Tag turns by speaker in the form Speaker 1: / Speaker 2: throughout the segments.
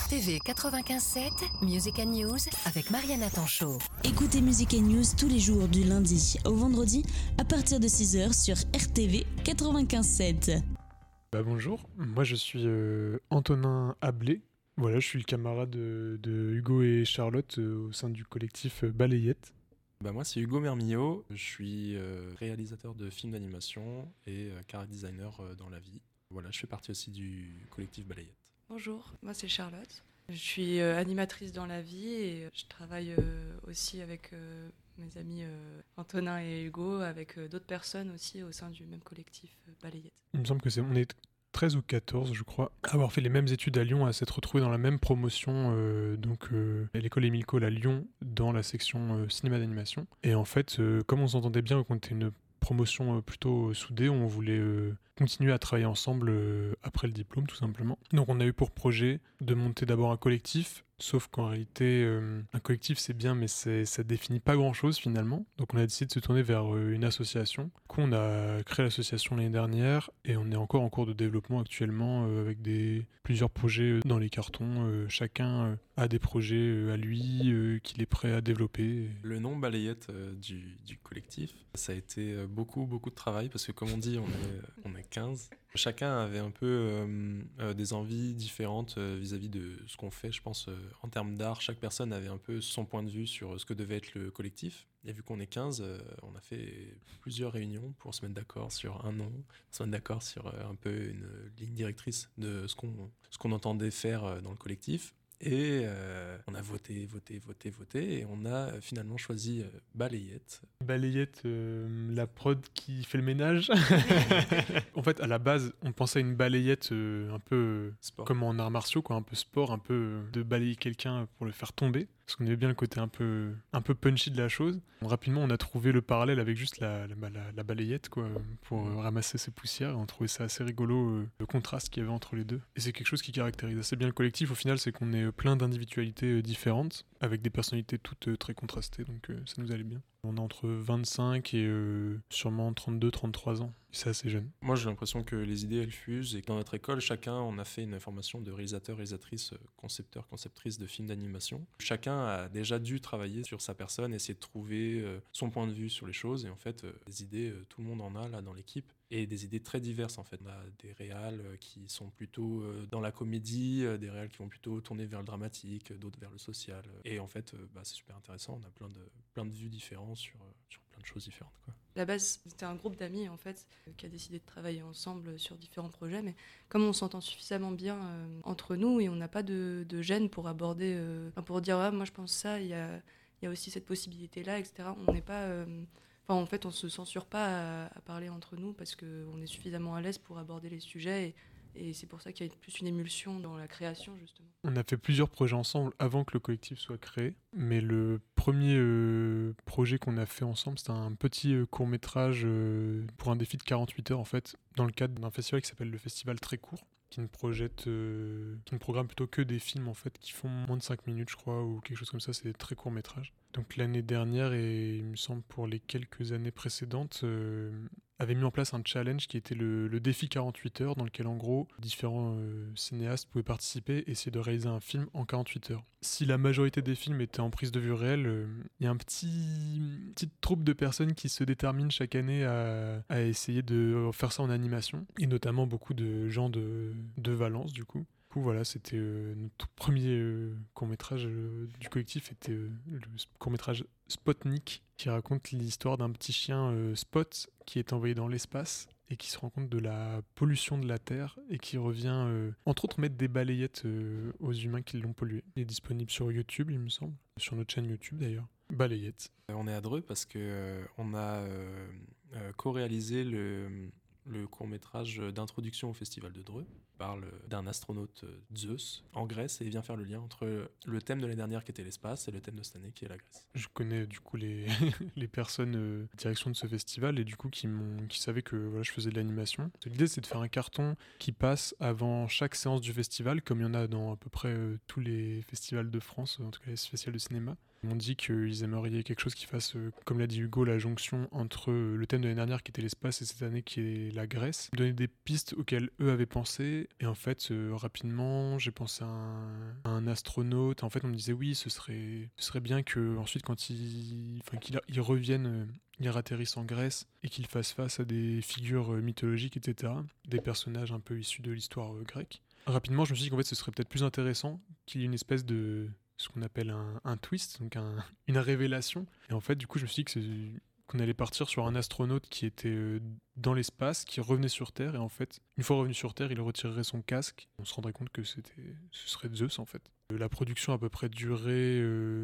Speaker 1: RTV 95.7, Music & News avec Mariana Tanchot.
Speaker 2: Écoutez Music & News tous les jours du lundi au vendredi à partir de 6h sur RTV 95.7.
Speaker 3: Bonjour, moi je suis Antonin Ablé. Voilà, je suis le camarade de Hugo et Charlotte au sein du collectif Balayette.
Speaker 4: Moi c'est Hugo Mermillot, je suis réalisateur de films d'animation et character designer dans la vie. Voilà, je fais partie aussi du collectif Balayette.
Speaker 5: Bonjour, moi c'est Charlotte. Je suis animatrice dans la vie et je travaille aussi avec mes amis Antonin et Hugo, avec d'autres personnes aussi au sein du même collectif Balayette.
Speaker 3: Il me semble que on est 13 ou 14, je crois, à avoir fait les mêmes études à Lyon, à s'être retrouvés dans la même promotion, à l'école Émile Cole à Lyon, dans la section cinéma d'animation. Et en fait, comme on s'entendait bien et qu'on était une promotion plutôt soudée, on voulait continuer à travailler ensemble après le diplôme, tout simplement. Donc on a eu pour projet de monter d'abord un collectif, sauf qu'en réalité, un collectif c'est bien, mais ça définit pas grand-chose finalement. Donc on a décidé de se tourner vers une association. Du coup, on a créé l'association l'année dernière et on est encore en cours de développement actuellement avec plusieurs projets dans les cartons. Chacun a des projets à lui qu'il est prêt à développer.
Speaker 4: Le nom Balayette du collectif, ça a été beaucoup de travail parce que comme on dit, on est 15. Chacun avait un peu des envies différentes vis-à-vis de ce qu'on fait, je pense, en termes d'art. Chaque personne avait un peu son point de vue sur ce que devait être le collectif. Et vu qu'on est 15, on a fait plusieurs réunions pour se mettre d'accord sur un nom, se mettre d'accord sur un peu une ligne directrice de ce qu'on entendait faire dans le collectif. Et on a voté, et on a finalement choisi Balayette.
Speaker 3: Balayette, la prod qui fait le ménage. En fait, à la base, on pensait à une balayette un peu
Speaker 4: Sport.
Speaker 3: comme en arts martiaux, quoi, un peu sport, un peu de balayer quelqu'un pour le faire tomber. Parce qu'on aimait bien le côté un peu punchy de la chose. Rapidement, on a trouvé le parallèle avec juste la balayette, quoi, pour ramasser ses poussières. Et on trouvait ça assez rigolo, le contraste qu'il y avait entre les deux. Et c'est quelque chose qui caractérise assez bien le collectif. Au final, c'est qu'on est plein d'individualités différentes, avec des personnalités toutes très contrastées. Donc ça nous allait bien. On est entre 25 et sûrement 32-33 ans. C'est assez jeune.
Speaker 4: Moi, j'ai l'impression que les idées, elles fusent. Et que dans notre école, chacun, on a fait une formation de réalisateur, réalisatrice, concepteur, conceptrice de films d'animation. Chacun a déjà dû travailler sur sa personne, essayer de trouver son point de vue sur les choses. Et en fait, des idées, tout le monde en a là dans l'équipe. Et des idées très diverses en fait. On a des réals qui sont plutôt dans la comédie, des réals qui vont plutôt tourner vers le dramatique, d'autres vers le social. Et en fait, c'est super intéressant. On a plein de vues différentes sur plein de choses différentes, quoi.
Speaker 5: À la base, c'était un groupe d'amis en fait qui a décidé de travailler ensemble sur différents projets, mais comme on s'entend suffisamment bien entre nous et on n'a pas de gêne pour aborder, pour dire moi je pense ça, il y a aussi cette possibilité-là, etc. On n'est pas... en fait, on se censure pas à parler entre nous parce qu'on est suffisamment à l'aise pour aborder les sujets et c'est pour ça qu'il y a plus une émulsion dans la création, justement.
Speaker 3: On a fait plusieurs projets ensemble avant que le collectif soit créé, mais le premier projet qu'on a fait ensemble, c'était un petit court-métrage pour un défi de 48 heures, en fait, dans le cadre d'un festival qui s'appelle le Festival Très Court, qui ne programme plutôt que des films, en fait, qui font moins de 5 minutes, je crois, ou quelque chose comme ça, c'est des très courts métrages. Donc l'année dernière, et il me semble pour les quelques années précédentes, avait mis en place un challenge qui était le défi 48 heures, dans lequel en gros différents cinéastes pouvaient participer et essayer de réaliser un film en 48 heures. Si la majorité des films étaient en prise de vue réelle, il y a une petite troupe de personnes qui se déterminent chaque année à essayer de faire ça en animation, et notamment beaucoup de gens de Valence du coup. Voilà, c'était notre premier court-métrage du collectif, était le court-métrage Spotnik, qui raconte l'histoire d'un petit chien Spot qui est envoyé dans l'espace et qui se rend compte de la pollution de la Terre et qui revient, entre autres, mettre des balayettes aux humains qui l'ont pollué. Il est disponible sur YouTube, il me semble, sur notre chaîne YouTube d'ailleurs. Balayette.
Speaker 4: On est à Dreux parce que on a co-réalisé le court-métrage d'introduction au Festival de Dreux. Il parle d'un astronaute Zeus en Grèce et il vient faire le lien entre le thème de l'année dernière qui était l'espace et le thème de cette année qui est la Grèce.
Speaker 3: Je connais du coup les personnes direction de ce festival et du coup qui savaient que voilà, je faisais de l'animation. L'idée c'est de faire un carton qui passe avant chaque séance du festival, comme il y en a dans à peu près tous les festivals de France, en tout cas les festivals de cinéma. Ils m'ont dit qu'ils aimeraient quelque chose qui fasse, comme l'a dit Hugo, la jonction entre le thème de l'année dernière qui était l'espace et cette année qui est la Grèce. Donner des pistes auxquelles eux avaient pensé. Et en fait, rapidement, j'ai pensé à un astronaute. En fait, on me disait oui, ce serait bien que ensuite, quand qu'ils reviennent, ils atterrissent en Grèce et qu'ils fassent face à des figures mythologiques, etc. Des personnages un peu issus de l'histoire grecque. Rapidement, je me suis dit qu'en fait, ce serait peut-être plus intéressant qu'il y ait une espèce de ce qu'on appelle un twist, donc une révélation. Et en fait, du coup, je me suis dit qu'on allait partir sur un astronaute qui était dans l'espace, qui revenait sur Terre, et en fait, une fois revenu sur Terre, il retirerait son casque. On se rendrait compte que ce serait Zeus, en fait. La production a à peu près duré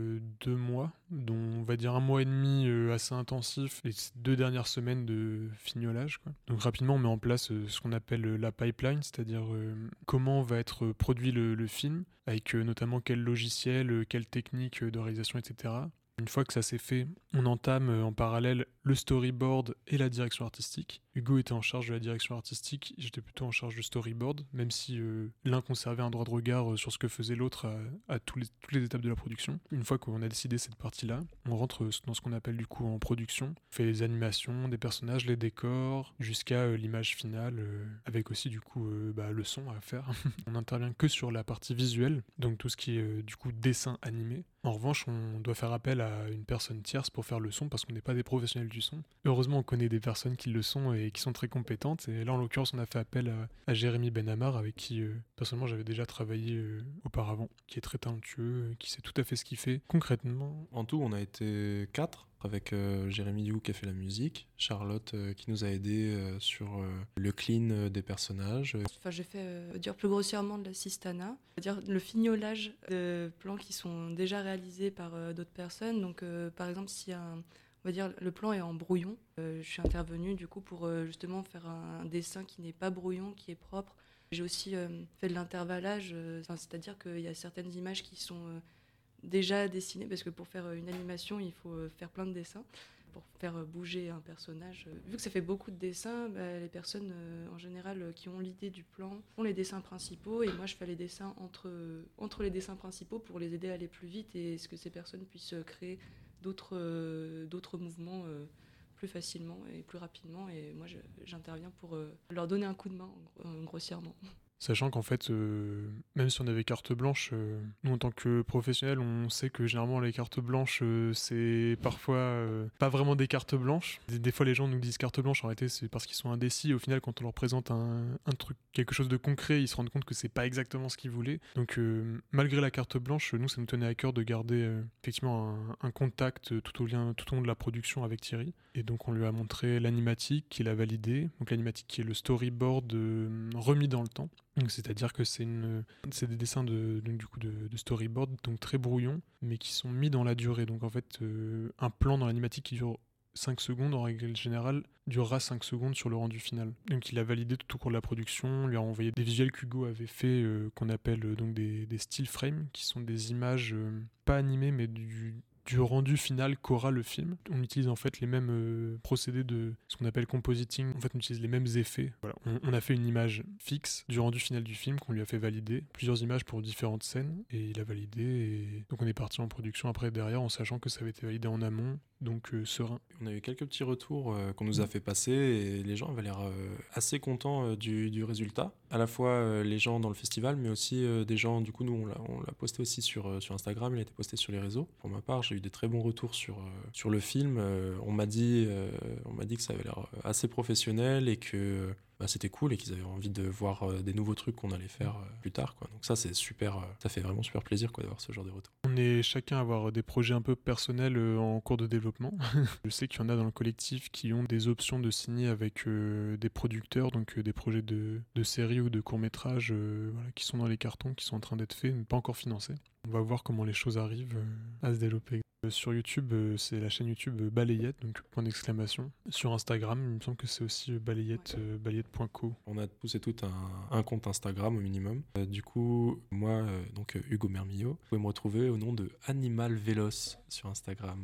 Speaker 3: 2 mois, dont on va dire 1 mois et demi assez intensif, les 2 dernières semaines de fignolage, quoi. Donc rapidement, on met en place ce qu'on appelle la pipeline, c'est-à-dire comment va être produit le film, avec notamment quel logiciel, quelle technique de réalisation, etc. Une fois que ça s'est fait, on entame en parallèle le storyboard et la direction artistique. Hugo était en charge de la direction artistique, j'étais plutôt en charge du storyboard, même si l'un conservait un droit de regard sur ce que faisait l'autre à toutes les étapes de la production. Une fois qu'on a décidé cette partie-là, on rentre dans ce qu'on appelle du coup en production. On fait les animations, des personnages, les décors, jusqu'à l'image finale, avec aussi du coup le son à faire. On n'intervient que sur la partie visuelle, donc tout ce qui est du coup dessin animé. En revanche, on doit faire appel à une personne tierce pour faire le son parce qu'on n'est pas des professionnels du son. Heureusement, on connaît des personnes qui le sont et qui sont très compétentes. Et là, en l'occurrence, on a fait appel à Jérémy Benhamar, avec qui, personnellement, j'avais déjà travaillé auparavant, qui est très talentueux, qui sait tout à fait ce qu'il fait. Concrètement...
Speaker 4: En tout, on a été 4, avec Jérémy You qui a fait la musique, Charlotte qui nous a aidé sur le clean des personnages.
Speaker 5: Enfin, j'ai fait, dire plus grossièrement, de l'assistanat, c'est-à-dire le fignolage de plans qui sont déjà réalisés par d'autres personnes. Donc, par exemple, si on va dire le plan est en brouillon, je suis intervenue du coup pour justement faire un dessin qui n'est pas brouillon, qui est propre. J'ai aussi fait de l'intervallage, c'est-à-dire qu'il y a certaines images qui sont déjà dessinées, parce que pour faire une animation, il faut faire plein de dessins pour faire bouger un personnage. Vu que ça fait beaucoup de dessins, les personnes en général qui ont l'idée du plan font les dessins principaux, et moi je fais les dessins entre les dessins principaux pour les aider à aller plus vite et ce que ces personnes puissent créer d'autres mouvements plus facilement et plus rapidement, et moi j'interviens pour leur donner un coup de main grossièrement.
Speaker 3: Sachant qu'en fait, même si on avait carte blanche, nous en tant que professionnels, on sait que généralement les cartes blanches, c'est parfois pas vraiment des cartes blanches. Des fois les gens nous disent carte blanche, en réalité c'est parce qu'ils sont indécis. Au final, quand on leur présente un truc, quelque chose de concret, ils se rendent compte que c'est pas exactement ce qu'ils voulaient. Donc malgré la carte blanche, nous ça nous tenait à cœur de garder effectivement un contact tout au long de la production avec Thierry. Et donc on lui a montré l'animatique qu'il a validé. Donc l'animatique qui est le storyboard remis dans le temps. Donc, c'est-à-dire que c'est des dessins de storyboard, donc très brouillons, mais qui sont mis dans la durée. Donc en fait, un plan dans l'animatique qui dure 5 secondes, en règle générale, durera 5 secondes sur le rendu final. Donc il a validé tout au cours de la production, on lui a envoyé des visuels qu'Hugo avait fait, qu'on appelle donc des still frames, qui sont des images pas animées, mais du rendu final qu'aura le film. On utilise en fait les mêmes procédés de ce qu'on appelle compositing. En fait, on utilise les mêmes effets. Voilà. On a fait une image fixe du rendu final du film qu'on lui a fait valider. Plusieurs images pour différentes scènes. Et il a validé. Et donc on est parti en production après derrière en sachant que ça avait été validé en amont. Donc serein.
Speaker 4: On a eu quelques petits retours qu'on nous a fait passer et les gens avaient l'air assez contents du résultat. À la fois les gens dans le festival, mais aussi des gens, du coup nous on l'a posté aussi sur Instagram, il a été posté sur les réseaux. Pour ma part, j'ai eu des très bons retours sur le film. On m'a dit que ça avait l'air assez professionnel et que c'était cool et qu'ils avaient envie de voir des nouveaux trucs qu'on allait faire plus tard, quoi. Donc ça c'est super, ça fait vraiment super plaisir, quoi, d'avoir ce genre de retour.
Speaker 3: On est chacun à avoir des projets un peu personnels en cours de développement. Je sais qu'il y en a dans le collectif qui ont des options de signer avec des producteurs, donc des projets de séries ou de courts-métrages qui sont dans les cartons, qui sont en train d'être faits, mais pas encore financés. On va voir comment les choses arrivent à se développer. Sur YouTube, c'est la chaîne YouTube Balayette, donc point d'exclamation. Sur Instagram, il me semble que c'est aussi balayette, balayette.co.
Speaker 4: On a tous et toutes un compte Instagram au minimum. Du coup, moi, Hugo Mermillot, vous pouvez me retrouver au nom de Animal Veloce sur Instagram.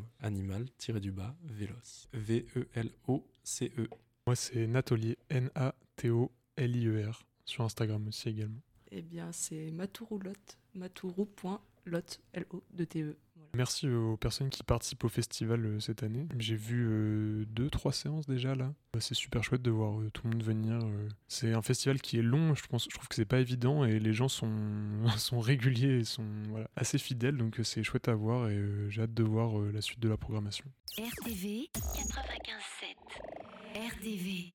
Speaker 4: Animal-Veloce. V-E-L-O-C-E.
Speaker 3: Moi, c'est Natolier, N-A-T-O-L-I-E-R, sur Instagram aussi également.
Speaker 5: Eh bien, c'est Matouroulotte, matourou.lot, L-O-T-E. Voilà.
Speaker 3: Merci aux personnes qui participent au festival cette année. J'ai vu 2-3 séances déjà là. C'est super chouette de voir tout le monde venir. C'est un festival qui est long, je trouve que c'est pas évident et les gens sont, sont réguliers et sont assez fidèles, donc c'est chouette à voir et j'ai hâte de voir la suite de la programmation.
Speaker 1: RTV 95.7. RTV.